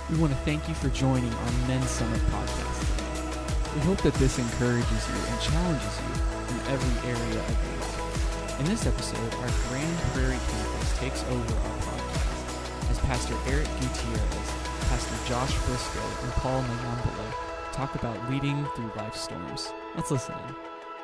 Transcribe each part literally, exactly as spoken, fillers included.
We want to thank you for joining our Men's Summit podcast today. We hope that this encourages you and challenges you in every area of your life. In this episode, our Grand Prairie campus takes over our podcast as Pastor Eric Gutierrez, Pastor Josh Briscoe, and Paul Mayambolo talk about leading through life's storms. Let's listen in.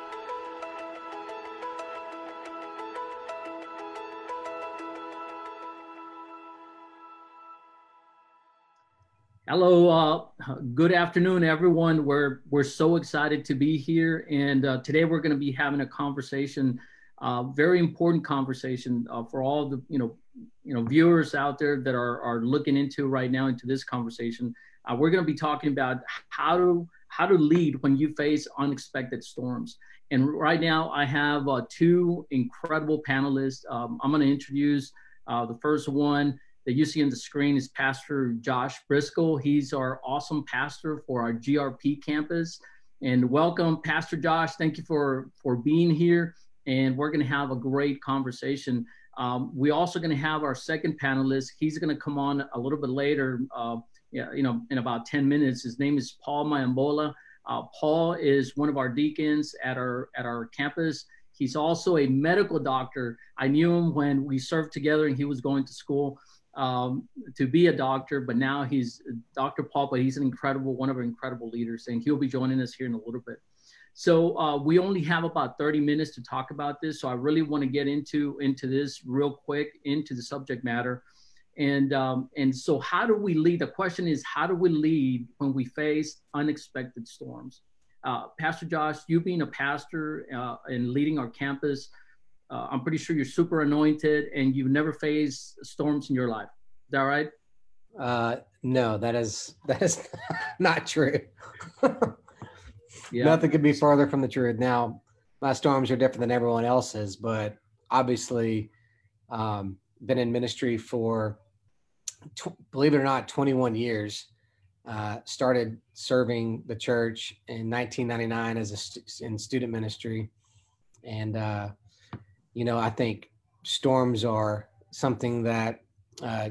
Hello, uh, good afternoon, everyone. We're we're so excited to be here, and uh, today we're going to be having a conversation, uh, very important conversation uh, for all the you know you know viewers out there that are are looking into right now into this conversation. Uh, we're going to be talking about how to how to lead when you face unexpected storms. And right now, I have uh, two incredible panelists. Um, I'm going to introduce uh, the first one that you see on the screen is Pastor Josh Briscoe. He's our awesome pastor for our G R P campus. And welcome, Pastor Josh. Thank you for, for being here. And we're gonna have a great conversation. Um, we're also gonna have our second panelist. He's gonna come on a little bit later, uh, yeah, you know, in about ten minutes. His name is Paul Mayambolo. Uh, Paul is one of our deacons at our, at our campus. He's also a medical doctor. I knew him when we served together and he was going to school. Um, to be a doctor, but now he's Doctor Paul, but he's an incredible, one of our incredible leaders, and he'll be joining us here in a little bit. So uh, we only have about thirty minutes to talk about this. So I really want to get into, into this real quick, into the subject matter. And, um, and so how do we lead? The question is, how do we lead when we face unexpected storms? Uh, Pastor Josh, you being a pastor uh, and leading our campus, Uh, I'm pretty sure you're super anointed and you've never faced storms in your life. Is that right? Uh, no, that is that is not true. Yeah. Nothing could be farther from the truth. Now, my storms are different than everyone else's, but obviously, um, been in ministry for, tw- believe it or not, twenty-one years. Uh, started serving the church in nineteen ninety-nine as a st- in student ministry, and uh, you know, I think storms are something that uh,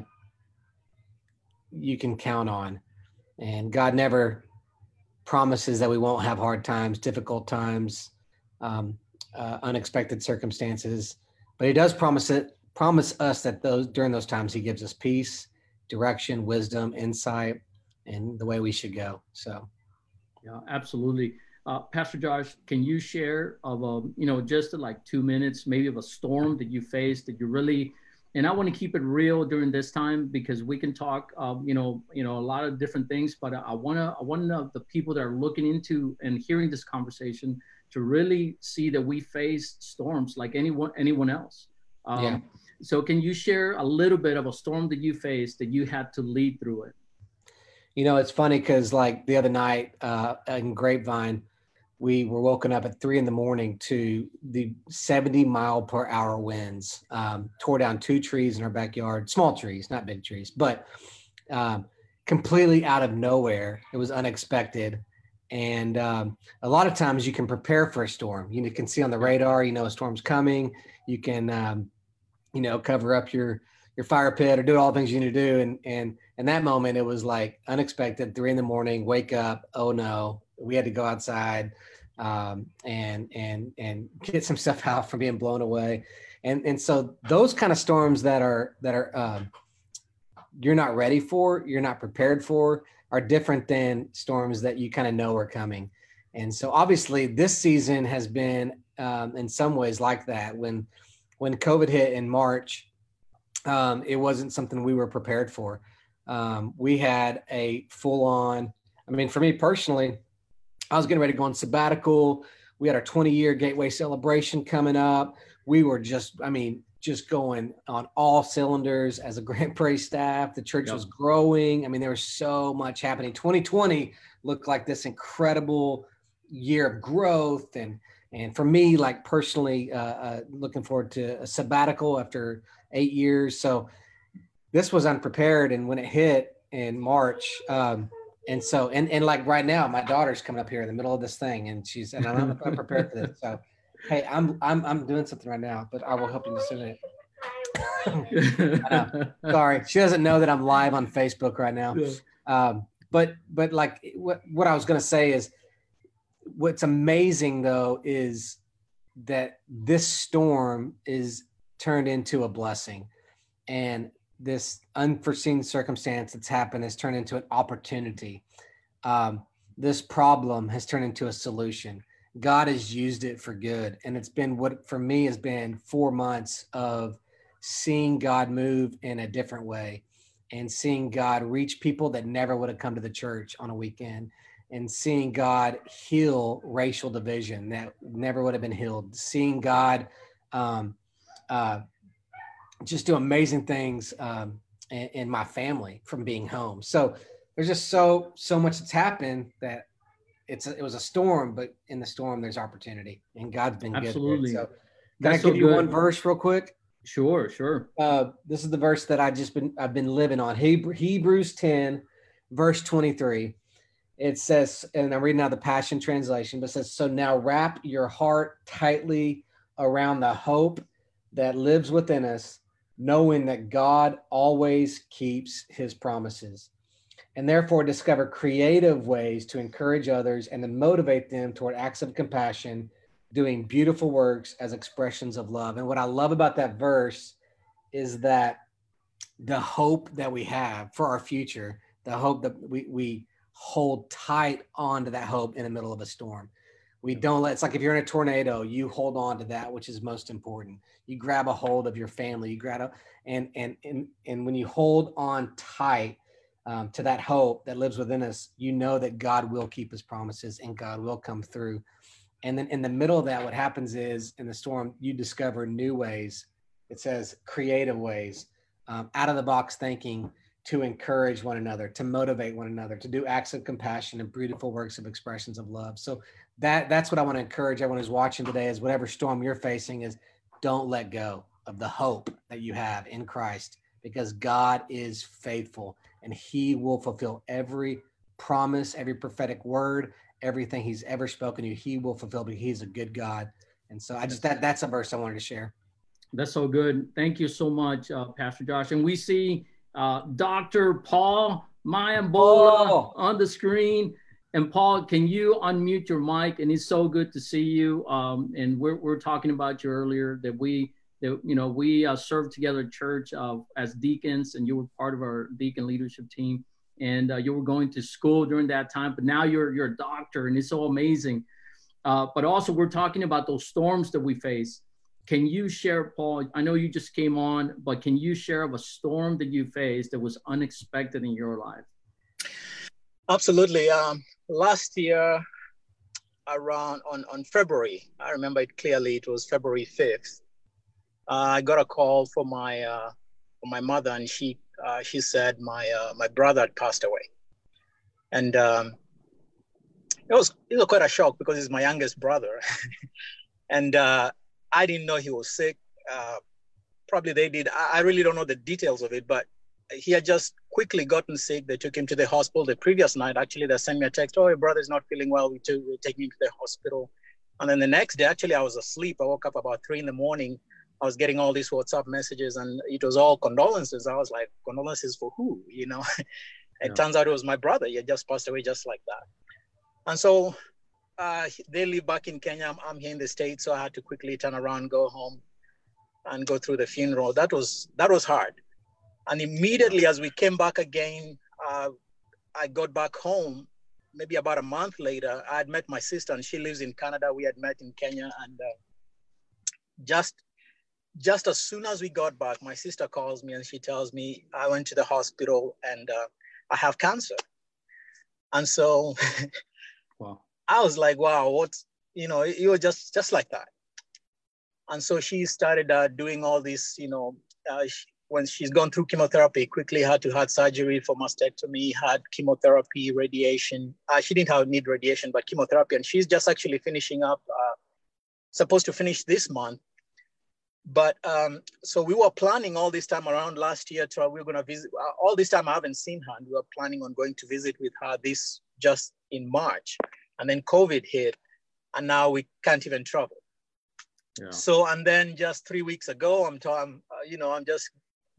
you can count on. And God never promises that we won't have hard times, difficult times, um, uh, unexpected circumstances. But he does promise it, promise us that those during those times he gives us peace, direction, wisdom, insight, and the way we should go. So, yeah, absolutely. Uh, Pastor Josh, can you share of a, you know, just like two minutes, maybe of a storm that you faced that you really, and I want to keep it real during this time because we can talk, uh, you know, you know, a lot of different things, but I want to, I want to know the people that are looking into and hearing this conversation to really see that we face storms like anyone, anyone else. Um, yeah. So can you share a little bit of a storm that you faced that you had to lead through it? You know, it's funny because like the other night uh, in Grapevine, we were woken up at three in the morning to the seventy mile per hour winds, um, tore down two trees in our backyard, small trees, not big trees, but um, completely out of nowhere. It was unexpected. And um, a lot of times you can prepare for a storm. You can see on the radar, you know, a storm's coming. You can, um, you know, cover up your, your fire pit or do all the things you need to do. And, and in that moment, it was like unexpected, three in the morning, wake up. Oh no, we had to go outside um, and, and, and get some stuff out from being blown away. And, and so those kind of storms that are, that are, um, you're not ready for, you're not prepared for, are different than storms that you kind of know are coming. And so obviously this season has been um, in some ways like that. When, when COVID hit in March, um, it wasn't something we were prepared for. Um, we had a full on, I mean, for me personally, I was getting ready to go on sabbatical. We had our twenty year Gateway celebration coming up. We were just, I mean, just going on all cylinders as a Grand Prairie staff. The church yep. was growing. I mean, there was so much happening. twenty twenty looked like this incredible year of growth. And, and for me, like personally, uh, uh, looking forward to a sabbatical after eight years. So this was unprepared. And when it hit in March, um, and so, and, and like right now, my daughter's coming up here in the middle of this thing and she's, and I'm not prepared for this. So, hey, I'm, I'm, I'm doing something right now, but I will help you in just a minute. I know. Sorry. She doesn't know that I'm live on Facebook right now. Yeah. Um, but but like what what I was going to say is, what's amazing though is that this storm is turned into a blessing, and this unforeseen circumstance that's happened has turned into an opportunity. Um, this problem has turned into a solution. God has used it for good. And it's been what for me has been four months of seeing God move in a different way, and seeing God reach people that never would have come to the church on a weekend, and seeing God heal racial division that never would have been healed, seeing God um, uh, just do amazing things um, in, in my family from being home. So there's just so, so much that's happened that it's a, it was a storm, but in the storm, there's opportunity, and God's been Absolutely. good. So can That's I give so you good. one verse real quick? Sure, sure. Uh, this is the verse that I just been, I've been living on. Hebrew, Hebrews ten, verse twenty-three. It says, and I'm reading out the Passion Translation, but it says, so now wrap your heart tightly around the hope that lives within us, knowing that God always keeps his promises, and therefore discover creative ways to encourage others and to motivate them toward acts of compassion, doing beautiful works as expressions of love. And what I love about that verse is that the hope that we have for our future, the hope that we, we hold tight onto that hope in the middle of a storm. We don't let, it's like if you're in a tornado, you hold on to that, which is most important. You grab a hold of your family, you grab a, and, and, and, and when you hold on tight um, to that hope that lives within us, you know that God will keep his promises and God will come through. And then in the middle of that, what happens is in the storm, you discover new ways. It says creative ways, um, out of the box thinking, to encourage one another, to motivate one another, to do acts of compassion and beautiful works of expressions of love. So that that's what I want to encourage everyone who's watching today, is whatever storm you're facing, is don't let go of the hope that you have in Christ, because God is faithful and he will fulfill every promise, every prophetic word, everything he's ever spoken to you, he will fulfill, because he's a good God. And so I just, that that's a verse I wanted to share. That's so good. Thank you so much, uh, Pastor Josh. And we see uh, Doctor Paul Mayambola Oh. on the screen. And Paul, can you unmute your mic? And it's so good to see you. Um, and we're, we're talking about you earlier, that we, that, you know, we uh, served together at church uh, as deacons, and you were part of our deacon leadership team. And uh, you were going to school during that time, but now you're, you're a doctor, and it's so amazing. Uh, but also we're talking about those storms that we face. Can you share, Paul, I know you just came on, but can you share of a storm that you faced that was unexpected in your life? Absolutely. Um, last year, around on, on February, I remember it clearly, it was February fifth. Uh, I got a call from my, uh, from my mother, and she, uh, she said my, uh, my brother had passed away. And um, it was, it was quite a shock, because he's my youngest brother. And uh, I didn't know he was sick. Uh, probably they did. I, I really don't know the details of it, but he had just quickly gotten sick. They took him to the hospital the previous night. Actually, they sent me a text, oh, your brother's not feeling well. We took, we're taking him to the hospital. And then the next day, actually, I was asleep. I woke up about three in the morning. I was getting all these WhatsApp messages, and it was all condolences. I was like, condolences for who, you know? It yeah. turns out it was my brother. He had just passed away just like that. And so uh, they live back in Kenya. I'm, I'm here in the States, so I had to quickly turn around, go home, and go through the funeral. That was that was hard. And immediately as we came back again, uh, I got back home. Maybe about a month later, I had met my sister, and she lives in Canada. We had met in Kenya, and uh, just just as soon as we got back, my sister calls me and she tells me I went to the hospital and uh, I have cancer. And so wow. I was like, wow, what's, you know, it, it was just, just like that. And so she started uh, doing all this, you know, uh, she, when she's gone through chemotherapy, quickly had to have surgery for mastectomy, had chemotherapy, radiation. Uh, she didn't have need radiation, but chemotherapy. And she's just actually finishing up, uh, supposed to finish this month. But um, so we were planning all this time around last year to, we were going to visit. Uh, all this time I haven't seen her, and we were planning on going to visit with her this just in March. And then COVID hit, and now we can't even travel. Yeah. So, and then just three weeks ago, I'm, t- I'm uh, you know, I'm just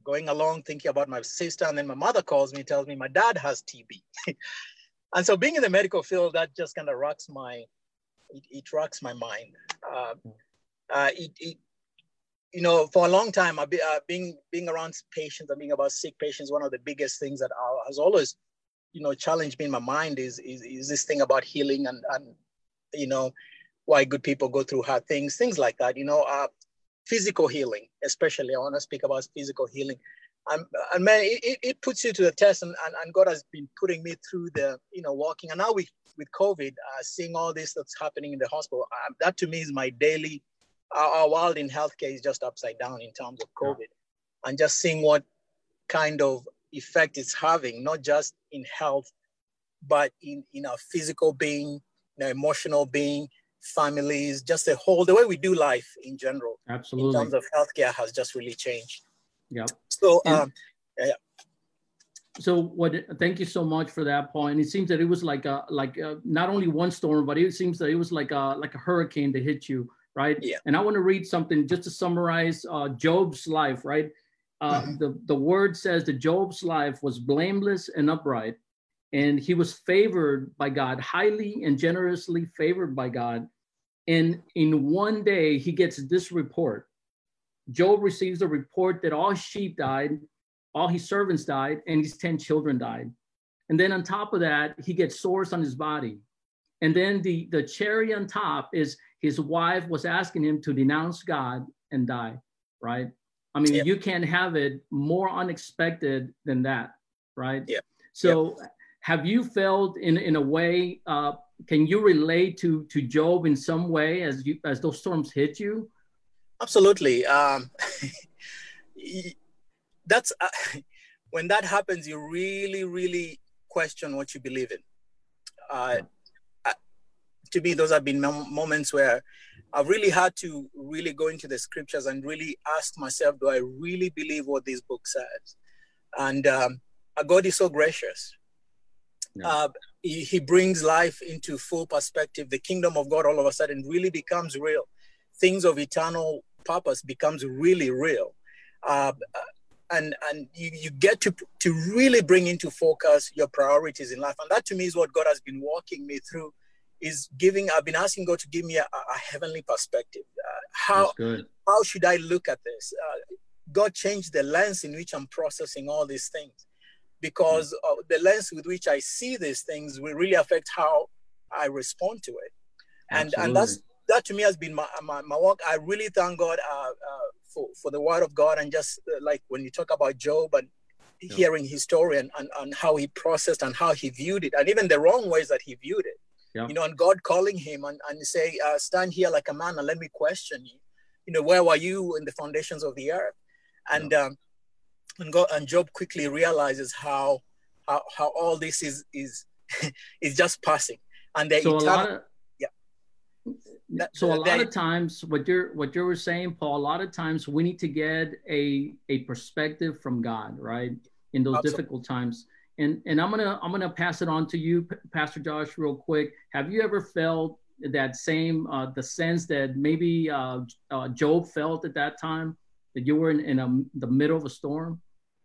going along thinking about my sister, and then my mother calls me, tells me my dad has T B. And so being in the medical field, that just kind of rocks my, it, it rocks my mind. Uh, uh, it, it, you know, for a long time, I've been, uh, being, being around patients and being about sick patients, one of the biggest things that I, has always, you know, challenged me in my mind is, is, is this thing about healing and, and, you know, why good people go through hard things, things like that, you know, uh, physical healing, especially. I want to speak about physical healing. Um, and man, it, it puts you to the test, and, and, and God has been putting me through the, you know, walking. And now with, with COVID, uh, seeing all this that's happening in the hospital, uh, that to me is my daily, our, our world in healthcare is just upside down in terms of COVID. Yeah. And just seeing what kind of effect it's having, not just in health, but in, in our physical being, in our emotional being, families, just the whole, the way we do life in general. Absolutely. In terms of healthcare has just really changed. Yeah. So, and, um, yeah. So what, thank you so much for that, Paul. And it seems that it was like a, like a, not only one storm, but it seems that it was like a, like a hurricane that hit you, right? Yeah. And I want to read something just to summarize uh, Job's life, right? Uh, mm-hmm. the, the word says that Job's life was blameless and upright, and he was favored by God, highly and generously favored by God. And in one day, he gets this report. Job receives a report that all his sheep died, all his servants died, and his ten children died. And then on top of that, he gets sores on his body. And then the, the cherry on top is his wife was asking him to denounce God and die, right? I mean, yep. You can't have it more unexpected than that, right? Yeah. So yep. Have you felt in, in a way, uh, can you relate to, to Job in some way as you as those storms hit you? Absolutely. Um, that's uh, when that happens, you really, really question what you believe in. Uh, uh, to me, those have been mom- moments where I've really had to really go into the scriptures and really ask myself, do I really believe what this book says? And um, God is so gracious. Yeah. Uh, he, he brings life into full perspective. The kingdom of God all of a sudden really becomes real. Things of eternal purpose becomes really real. Uh, and and you, you get to, to really bring into focus your priorities in life. And that to me is what God has been walking me through, is giving, I've been asking God to give me a, a heavenly perspective. Uh, how, how should I look at this? Uh, God changed the lens in which I'm processing all these things, because uh, the lens with which I see these things will really affect how I respond to it. And Absolutely. and that's that to me has been my, my, my work. I really thank God uh, uh, for, for the word of God. And just uh, like when you talk about Job and yeah. hearing his story and, and, and how he processed and how he viewed it, and even the wrong ways that he viewed it, yeah. you know, and God calling him and, and say, uh, stand here like a man and let me question you. You know, where were you in the foundations of the earth? And yeah. um, and, God, and Job quickly realizes how how, how all this is is is just passing. And the so eternal, a lot of, yeah. That, so a lot they, of times, what you're what you were saying, Paul, a lot of times we need to get a a perspective from God, right? In those absolutely. difficult times. And and I'm gonna I'm gonna pass it on to you, Pastor Josh, real quick. Have you ever felt that same uh, the sense that maybe uh, uh, Job felt at that time, that you were in, in a, the middle of a storm?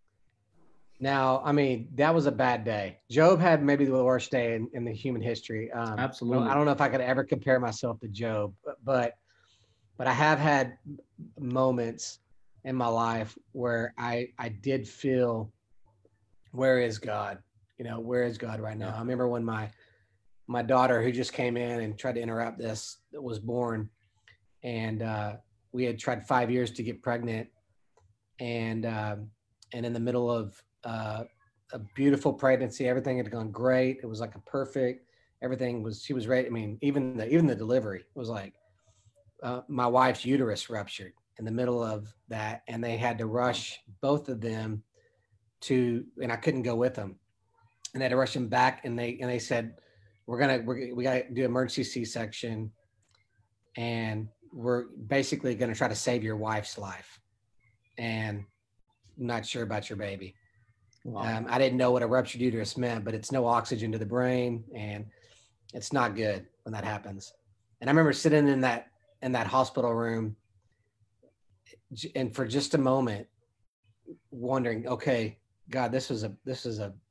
Now, I mean, that was a bad day. Job had maybe the worst day in, in the human history. Um, Absolutely. I don't know if I could ever compare myself to Job, but, but but I have had moments in my life where I I did feel, where is God? You know, where is God right now? Yeah. I remember when my my daughter, who just came in and tried to interrupt this, was born, and uh, we had tried five years to get pregnant, and um, and in the middle of uh, a beautiful pregnancy, everything had gone great. It was like a perfect, everything was, she was ready. I mean, even the, even the delivery was like, uh, my wife's uterus ruptured in the middle of that. And they had to rush both of them to, and I couldn't go with them. And they had to rush them back. And they, and they said, we're going to, we're, we got to do emergency C-section. And we're basically going to try to save your wife's life. And I'm not sure about your baby. Wow. Um, I didn't know what a ruptured uterus meant, but it's no oxygen to the brain, and it's not good when that happens. And I remember sitting in that in that hospital room, and for just a moment, wondering, okay, God, this was a this is a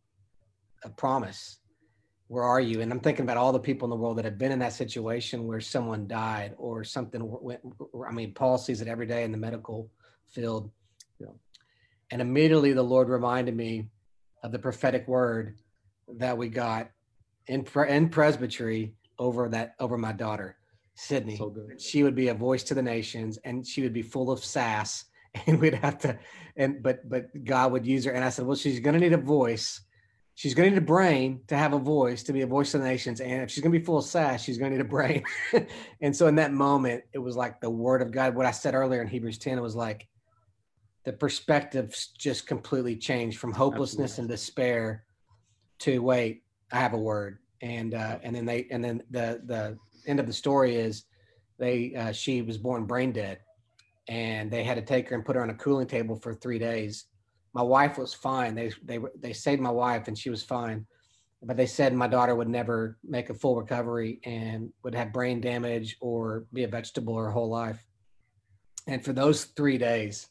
a promise. Where are you? And I'm thinking about all the people in the world that have been in that situation where someone died or something went. I mean, Paul sees it every day in the medical field. You know. And immediately the Lord reminded me of the prophetic word that we got in, in presbytery over that over my daughter, Sydney. So good. She would be a voice to the nations, and she would be full of sass, and we'd have to, and but but God would use her. And I said, well, she's going to need a voice. She's going to need a brain to have a voice, to be a voice to the nations. And if she's going to be full of sass, she's going to need a brain. And so in that moment, it was like the word of God. What I said earlier in Hebrews ten, it was like the perspective just completely changed from hopelessness Absolutely. And despair to, wait, I have a word. And uh, and then they and then the the end of the story is they uh, she was born brain dead, and they had to take her and put her on a cooling table for three days. My wife was fine. They they they saved my wife, and she was fine. But they said my daughter would never make a full recovery and would have brain damage or be a vegetable her whole life. And for those three days,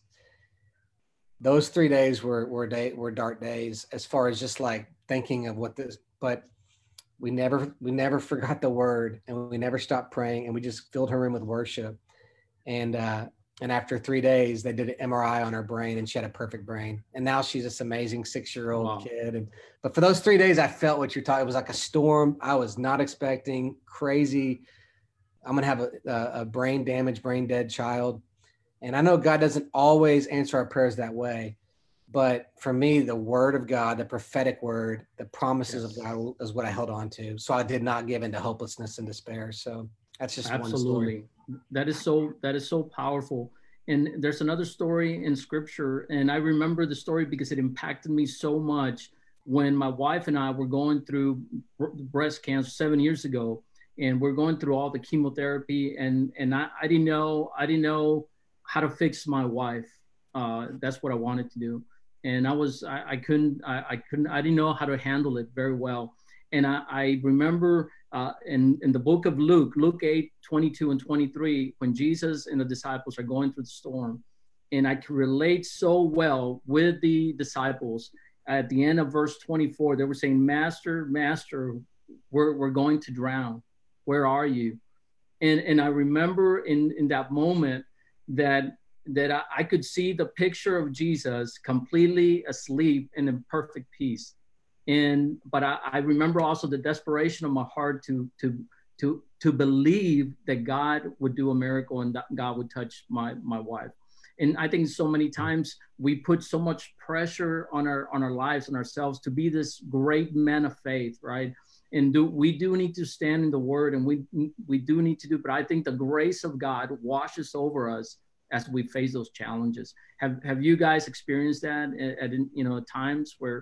those three days were were day were dark days as far as just like thinking of what this. But we never we never forgot the word, and we never stopped praying, and we just filled her room with worship. And uh, And after three days, they did an M R I on her brain, and she had a perfect brain. And now she's this amazing six-year-old wow. kid. And but for those three days, I felt what you're talking. It was like a storm. I was not expecting. Crazy. I'm gonna have a, a, a brain damaged, brain dead child. And I know God doesn't always answer our prayers that way, but for me, the word of God, the prophetic word, the promises yes. of God is what I held on to. So I did not give into hopelessness and despair. So that's just Absolutely. one story. That is so, that is so powerful. And there's another story in scripture. And I remember the story because it impacted me so much when my wife and I were going through breast cancer seven years ago, and we're going through all the chemotherapy. And, and I, I didn't know, I didn't know how to fix my wife. Uh, that's what I wanted to do. And I was, I, I couldn't, I, I couldn't, I didn't know how to handle it very well. And I, I remember uh, in, in the book of Luke, Luke eight, twenty-two and twenty-three, when Jesus and the disciples are going through the storm, and I can relate so well with the disciples. At the end of verse twenty-four, they were saying, Master, Master, we're, we're going to drown. Where are you? And, and I remember in, in that moment that, that I, I could see the picture of Jesus completely asleep and in perfect peace. And, but I, I remember also the desperation of my heart to, to, to, to believe that God would do a miracle and that God would touch my, my wife. And I think so many times we put so much pressure on our, on our lives and ourselves to be this great man of faith, right? And do, we do need to stand in the word, and we, we do need to do, but I think the grace of God washes over us as we face those challenges. Have, have you guys experienced that at, at you know, times where,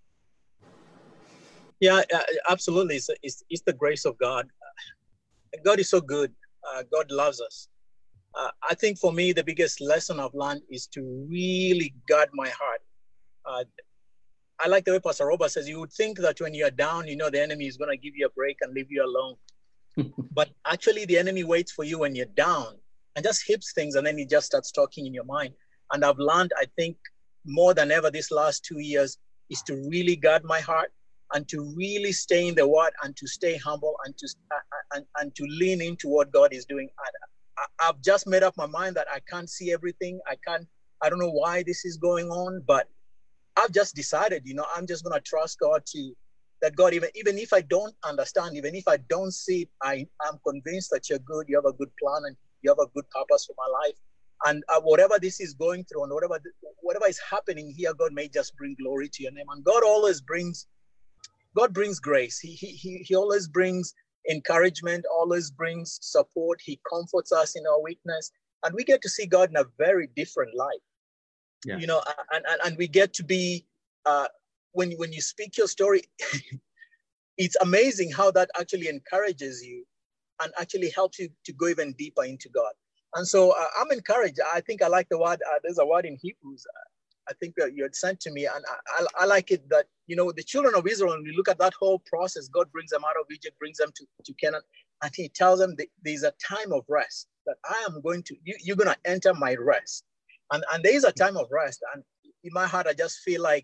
Yeah, uh, absolutely. It's, it's, it's the grace of God. God is so good. Uh, God loves us. Uh, I think for me, the biggest lesson I've learned is to really guard my heart. Uh, I like the way Pastor Robert says, you would think that when you're down, you know, the enemy is going to give you a break and leave you alone. But actually, the enemy waits for you when you're down and just hips things, and then he just starts talking in your mind. And I've learned, I think, more than ever this last two years is to really guard my heart, and to really stay in the word, and to stay humble, and to uh, and, and to lean into what God is doing. I, I, I've just made up my mind that I can't see everything. I can't, I don't know why this is going on, but I've just decided, you know, I'm just going to trust God to, that God, even, even if I don't understand, even if I don't see it, I, I'm convinced that you're good, you have a good plan, and you have a good purpose for my life. And uh, whatever this is going through, and whatever, whatever is happening here, God may just bring glory to your name. And God always brings God brings grace. He, he, he, he always brings encouragement, always brings support. He comforts us in our weakness. And we get to see God in a very different light. Yeah. You know, and, and, and we get to be, uh, when, when you speak your story, it's amazing how that actually encourages you and actually helps you to go even deeper into God. And so uh, I'm encouraged. I think I like the word, uh, there's a word in Hebrews, uh, I think that you had sent to me, and I, I, I like it that, you know, the children of Israel, when we look at that whole process, God brings them out of Egypt, brings them to, to Canaan, and he tells them that there's a time of rest, that I am going to, you, you're going to enter my rest. And, and there is a time of rest. And in my heart, I just feel like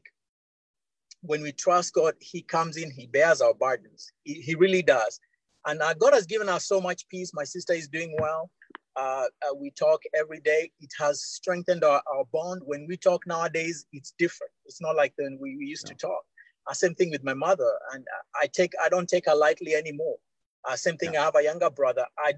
when we trust God, he comes in, he bears our burdens. He, he really does. And uh, God has given us so much peace. My sister is doing well. Uh, uh, we talk every day. It has strengthened our, our bond. When we talk nowadays, it's different. It's not like when we, we used yeah. to talk. Uh, same thing with my mother. And I take, I don't take her lightly anymore. Uh, same thing, yeah. I have a younger brother. I,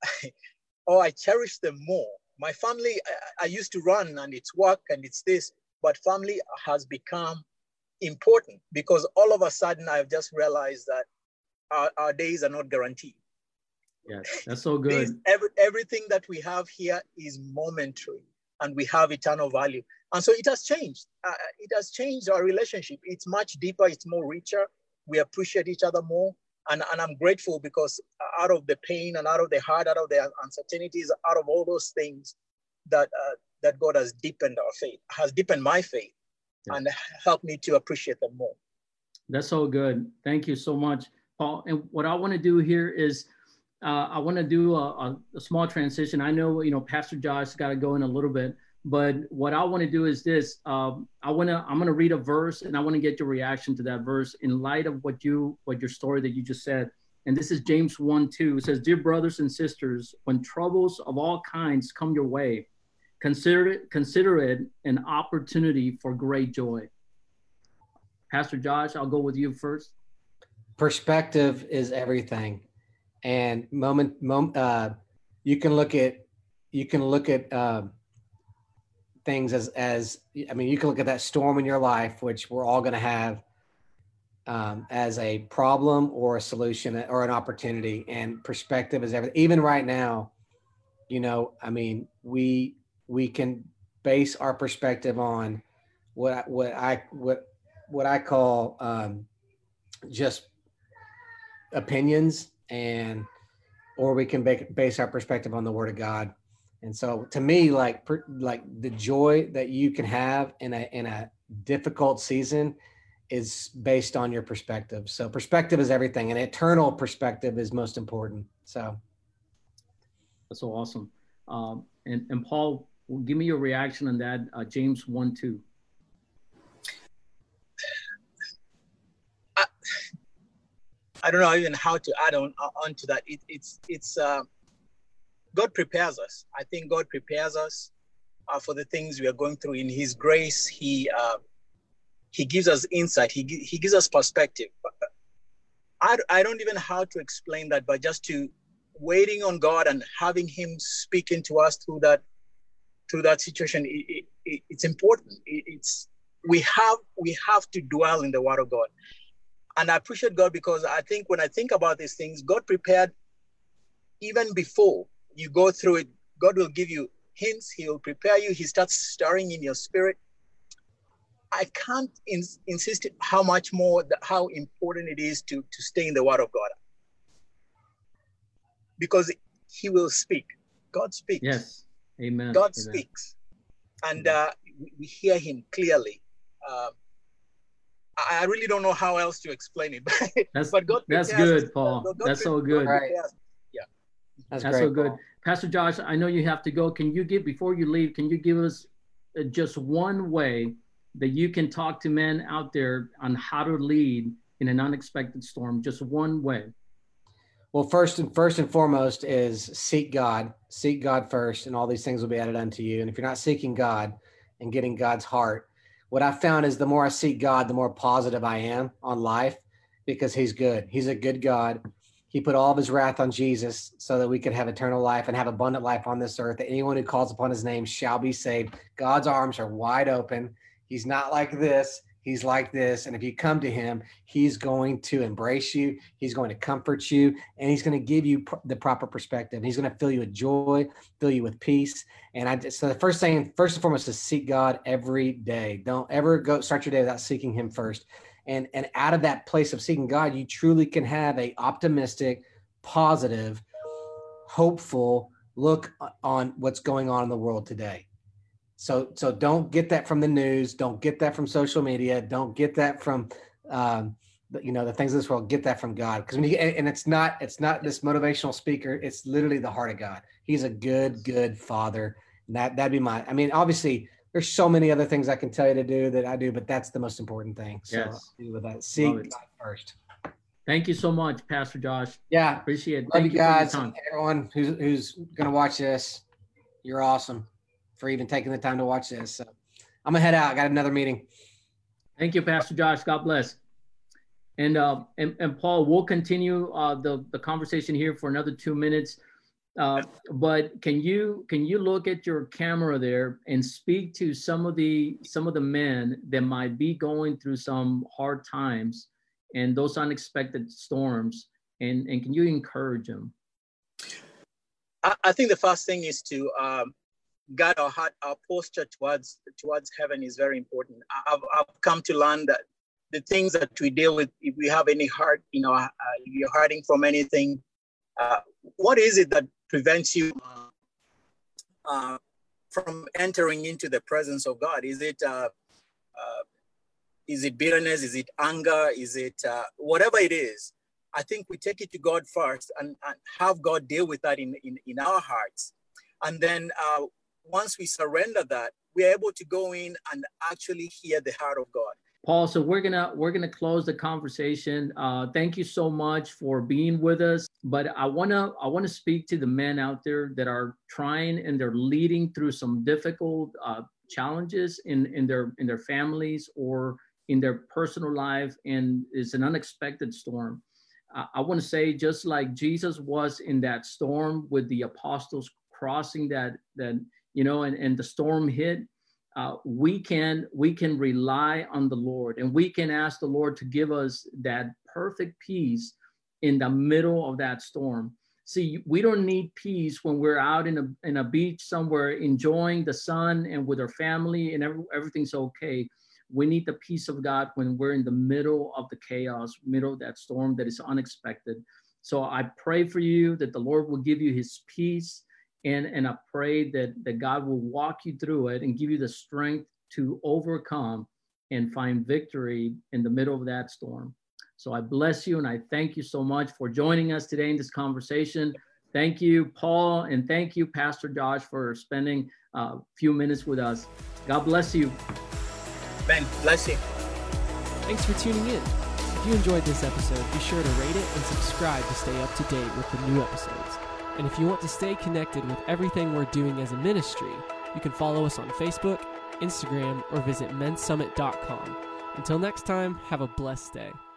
oh, I cherish them more. My family, I, I used to run and it's work and it's this, but family has become important because all of a sudden I've just realized that our, our days are not guaranteed. Yes, that's so good. These, every, everything that we have here is momentary and we have eternal value. And so it has changed. Uh, it has changed our relationship. It's much deeper. It's more richer. We appreciate each other more. And, and I'm grateful because out of the pain and out of the heart, out of the uncertainties, out of all those things that uh, that God has deepened our faith, has deepened my faith yeah. and helped me to appreciate them more. That's so good. Thank you so much, Paul. And what I want to do here is uh, I want to do a, a, a small transition. I know, you know, Pastor Josh got to go in a little bit, but what I want to do is this. Um, I want to, I'm going to read a verse and I want to get your reaction to that verse in light of what you, what your story that you just said. And this is James one two. It says, "Dear brothers and sisters, when troubles of all kinds come your way, consider it, consider it an opportunity for great joy." Pastor Josh, I'll go with you first. Perspective is everything. And moment, moment uh, you can look at, you can look at uh, things as, as, I mean, you can look at that storm in your life, which we're all going to have, um, as a problem or a solution or an opportunity. And perspective is everything. Even right now, you know, I mean, we, we can base our perspective on what, what I, what, what I call um, just opinions, and, or we can make, base our perspective on the Word of God. And so to me, like, per, like the joy that you can have in a, in a difficult season is based on your perspective. So perspective is everything, and eternal perspective is most important. So. That's so awesome. Um, and, and Paul, give me your reaction on that. Uh, James one two. I, I don't know even how to add on, uh, on to that. It, it's, it's, uh, God prepares us. I think God prepares us uh, for the things we are going through. In His grace, He uh, He gives us insight. He He gives us perspective. I I don't even know how to explain that, but just to waiting on God and having Him speak into us through that through that situation, it, it, it's important. It, it's we have we have to dwell in the Word of God, and I appreciate God because I think when I think about these things, God prepared even before you go through it. God will give you hints. He will prepare you. He starts stirring in your spirit. I can't ins- insist how much more, the, how important it is to, to stay in the Word of God. Because He will speak. God speaks. Yes. Amen. God Amen. speaks. And uh, we, we hear Him clearly. Uh, I really don't know how else to explain it. That's, but God that's good, us. Paul. God that's so good. Right. Yeah. That's, that's great, so good. Paul. Pastor Josh, I know you have to go. Can you give, before you leave, can you give us just one way that you can talk to men out there on how to lead in an unexpected storm? Just one way. Well, first and first and foremost is seek God, seek God first, and all these things will be added unto you. And if you're not seeking God and getting God's heart, what I found is the more I seek God, the more positive I am on life, because He's good. He's a good God. He put all of His wrath on Jesus so that we could have eternal life and have abundant life on this earth. That anyone who calls upon His name shall be saved. God's arms are wide open. He's not like this. He's like this. And if you come to Him, He's going to embrace you. He's going to comfort you, and He's going to give you pr- the proper perspective. He's going to fill you with joy, fill you with peace. And I just, so the first thing, first and foremost, is seek God every day. Don't ever go start your day without seeking Him first. And, and out of that place of seeking God, you truly can have a optimistic, positive, hopeful look on what's going on in the world today. So, so don't get that from the news. Don't get that from social media. Don't get that from, um, you know, the things of this world. Get that from God. Because when you, and it's not, it's not this motivational speaker. It's literally the heart of God. He's a good, good Father. That that'd be my. I mean, obviously, there's so many other things I can tell you to do that I do, but that's the most important thing. So Yes. I'll do with that. Seek God first. Thank you so much, Pastor Josh. Yeah, appreciate it. love Thank you you guys. for your time. Everyone who's who's gonna watch this, you're awesome for even taking the time to watch this. So I'm gonna head out. I got another meeting. Thank you, Pastor Josh. God bless. And uh, and, and Paul, we'll continue uh, the the conversation here for another two minutes. Uh, but can you can you look at your camera there and speak to some of the some of the men that might be going through some hard times and those unexpected storms, and and can you encourage them? I, I think the first thing is to um, guide our heart, our posture towards towards heaven is very important. I've I've come to learn that the things that we deal with, if we have any heart, you know, uh, if you're hurting from anything, uh, what is it that prevents you uh, uh, from entering into the presence of God? Is it uh, uh, is it bitterness? Is it anger? Is it uh, whatever it is? I think we take it to God first and, and have God deal with that in, in, in our hearts. And then uh, once we surrender that, we're able to go in and actually hear the heart of God. Paul, so we're gonna we're gonna close the conversation. Uh, thank you so much for being with us. But I wanna I wanna speak to the men out there that are trying and they're leading through some difficult uh, challenges in in their in their families or in their personal life, and it's an unexpected storm. Uh, I want to say, just like Jesus was in that storm with the apostles crossing that that you know, and and the storm hit. Uh, we can we can rely on the Lord, and we can ask the Lord to give us that perfect peace in the middle of that storm. See, we don't need peace when we're out in a in a beach somewhere enjoying the sun and with our family and every, everything's okay. We need the peace of God when we're in the middle of the chaos, middle of that storm that is unexpected. So I pray for you that the Lord will give you his peace. And, and I pray that, that God will walk you through it and give you the strength to overcome and find victory in the middle of that storm. So I bless you and I thank you so much for joining us today in this conversation. Thank you, Paul, and thank you, Pastor Josh, for spending a few minutes with us. God bless you. Ben, bless you. Thanks for tuning in. If you enjoyed this episode, be sure to rate it and subscribe to stay up to date with the new episodes. And if you want to stay connected with everything we're doing as a ministry, you can follow us on Facebook, Instagram, or visit mensummit dot com. Until next time, have a blessed day.